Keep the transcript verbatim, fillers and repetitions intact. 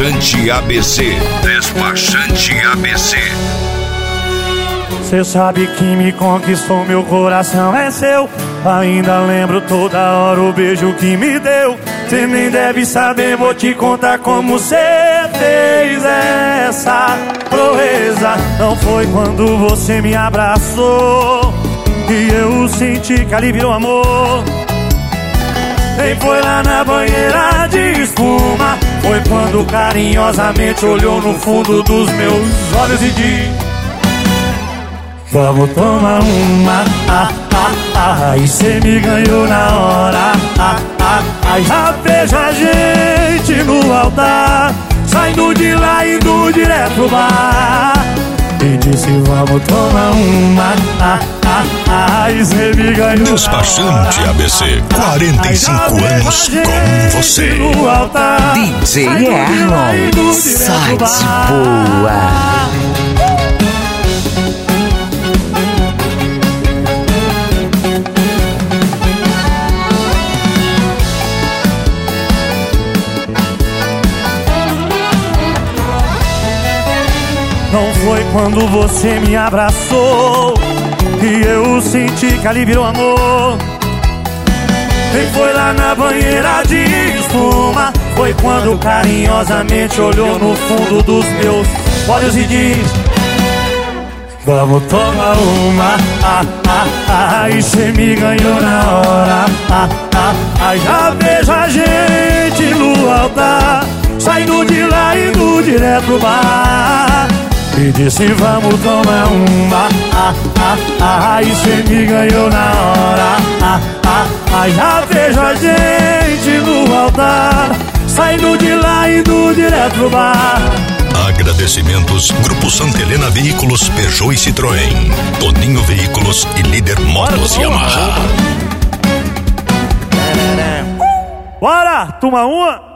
Despachante A B C. Despachante A B C. Cê sabe que me conquistou, meu coração é seu. Ainda lembro toda hora o beijo que me deu. Cê nem deve saber, vou te contar como cê fez essa proeza. Não foi quando você me abraçou que eu senti que ali virou amor. Nem foi lá na banheira de espuma. Foi quando carinhosamente olhou no fundo dos meus olhos e disse: vamos tomar uma, ah, ah, ah. E cê me ganhou na hora, ah, ah, ah. Já vejo a gente no altar, saindo de lá e indo direto pro bar. E disse vamos tomar uma, ah, ah, ah. E cê me ganhou Despachante na hora, A B C, quarenta e cinco anos com você. no altar, D J Erlon, sai de boa. Não foi quando você me abraçou que eu senti que ali virou amor. Nem foi lá na banheira de espuma. Foi quando carinhosamente olhou no fundo dos meus olhos e disse: vamos tomar uma, ah, ah, ah. E cê me ganhou na hora, ah, ah, ah. Já vejo a gente no altar, saindo de lá e indo direto pro bar. E disse vamos tomar uma, ah, ah, ah. E cê me ganhou na hora, ah, ah, ah. Já vejo a gente no altar, saindo de lá e indo direto pro bar. Agradecimentos Grupo Santa Helena Veículos, Peugeot e Citroën, Toninho Veículos e Líder Motos Yamaha. Bora, toma uma.